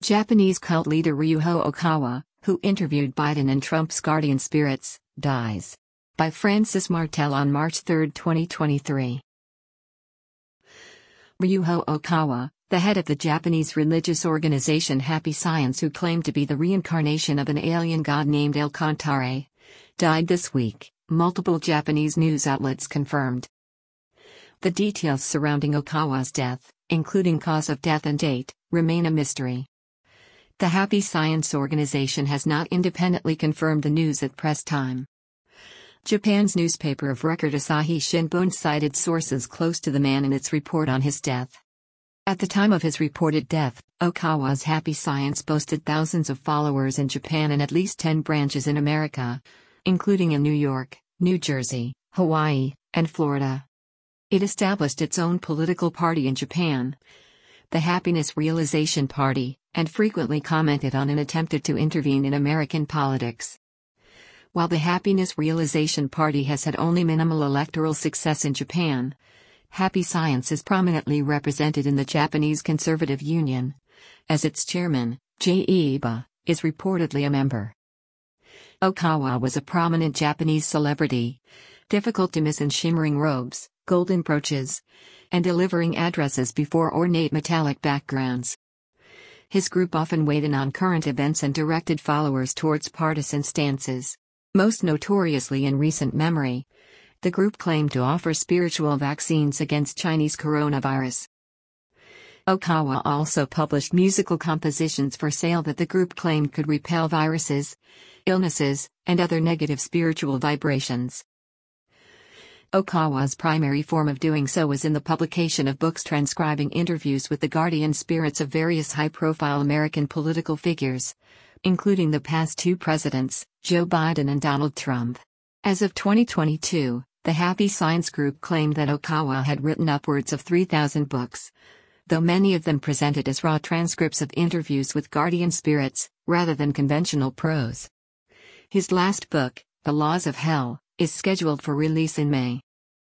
Japanese cult leader Ryuho Okawa, who interviewed Biden and Trump's guardian spirits, dies. By Francis Martel on March 3, 2023. Ryuho Okawa, the head of the Japanese religious organization Happy Science, who claimed to be the reincarnation of an alien god named El Cantare, died this week, multiple Japanese news outlets confirmed. The details surrounding Okawa's death, including cause of death and date, remain a mystery. The Happy Science organization has not independently confirmed the news at press time. Japan's newspaper of record Asahi Shimbun cited sources close to the man in its report on his death. At the time of his reported death, Okawa's Happy Science boasted thousands of followers in Japan and at least 10 branches in America, including in New York, New Jersey, Hawaii, and Florida. It established its own political party in Japan, the Happiness Realization Party, and frequently commented on and attempted to intervene in American politics. While the Happiness Realization Party has had only minimal electoral success in Japan, Happy Science is prominently represented in the Japanese Conservative Union, as its chairman, Jay Iba, is reportedly a member. Okawa was a prominent Japanese celebrity, difficult to miss in shimmering robes, golden brooches, and delivering addresses before ornate metallic backgrounds. His group often weighed in on current events and directed followers towards partisan stances. Most notoriously in recent memory, the group claimed to offer spiritual vaccines against Chinese coronavirus. Okawa also published musical compositions for sale that the group claimed could repel viruses, illnesses, and other negative spiritual vibrations. Okawa's primary form of doing so was in the publication of books transcribing interviews with the guardian spirits of various high-profile American political figures, including the past 2 presidents, Joe Biden and Donald Trump. As of 2022, the Happy Science Group claimed that Okawa had written upwards of 3,000 books, though many of them presented as raw transcripts of interviews with guardian spirits, rather than conventional prose. His last book, The Laws of Hell, is scheduled for release in May.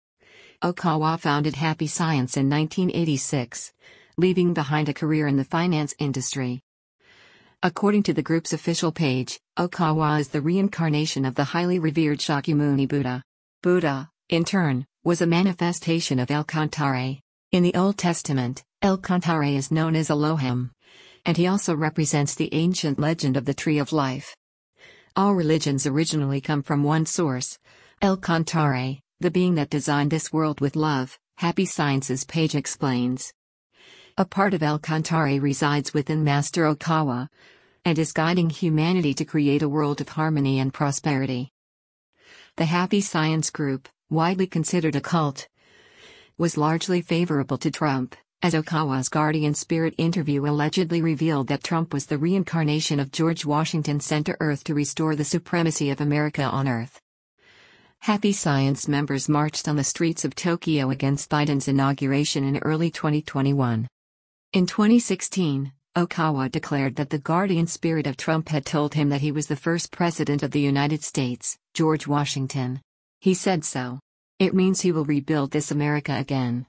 Okawa founded Happy Science in 1986, leaving behind a career in the finance industry. According to the group's official page, Okawa is the reincarnation of the highly revered Shakyamuni Buddha. Buddha, in turn, was a manifestation of El Cantare. In the Old Testament, El Cantare is known as Elohim, and he also represents the ancient legend of the Tree of Life. All religions originally come from one source, El Cantare, the being that designed this world with love, Happy Science's page explains. A part of El Cantare resides within Master Okawa, and is guiding humanity to create a world of harmony and prosperity. The Happy Science Group, widely considered a cult, was largely favorable to Trump, as Okawa's guardian spirit interview allegedly revealed that Trump was the reincarnation of George Washington sent to Earth to restore the supremacy of America on Earth. Happy Science members marched on the streets of Tokyo against Biden's inauguration in early 2021. In 2016, Okawa declared that the guardian spirit of Trump had told him that he was the first president of the United States, George Washington. He said so. It means he will rebuild this America again.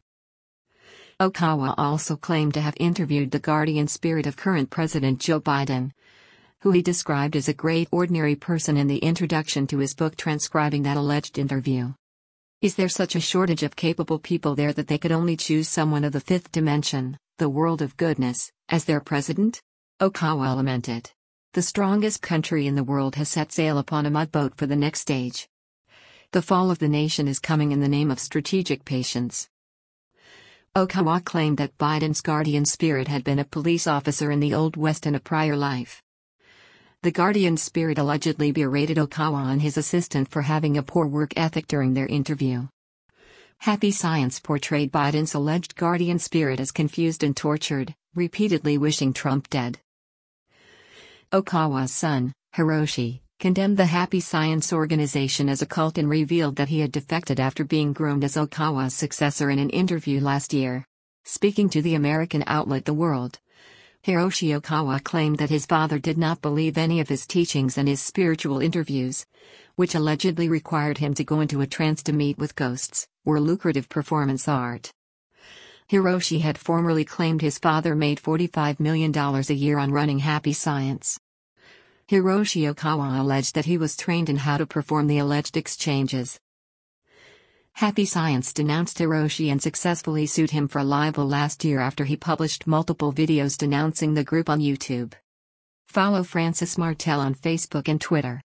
Okawa also claimed to have interviewed the guardian spirit of current President Joe Biden, who he described as a great ordinary person in the introduction to his book transcribing that alleged interview. Is there such a shortage of capable people there that they could only choose someone of the fifth dimension, the world of goodness, as their president? Okawa lamented. The strongest country in the world has set sail upon a mudboat for the next stage. The fall of the nation is coming in the name of strategic patience. Okawa claimed that Biden's guardian spirit had been a police officer in the Old West in a prior life. The guardian spirit allegedly berated Okawa and his assistant for having a poor work ethic during their interview. Happy Science portrayed Biden's alleged guardian spirit as confused and tortured, repeatedly wishing Trump dead. Okawa's son, Hiroshi, condemned the Happy Science organization as a cult and revealed that he had defected after being groomed as Okawa's successor in an interview last year. Speaking to the American outlet The World, Hiroshi Okawa claimed that his father did not believe any of his teachings and his spiritual interviews, which allegedly required him to go into a trance to meet with ghosts, were lucrative performance art. Hiroshi had formerly claimed his father made $45 million a year on running Happy Science. Hiroshi Okawa alleged that he was trained in how to perform the alleged exchanges. Happy Science denounced Hiroshi and successfully sued him for libel last year after he published multiple videos denouncing the group on YouTube. Follow Francis Martel on Facebook and Twitter.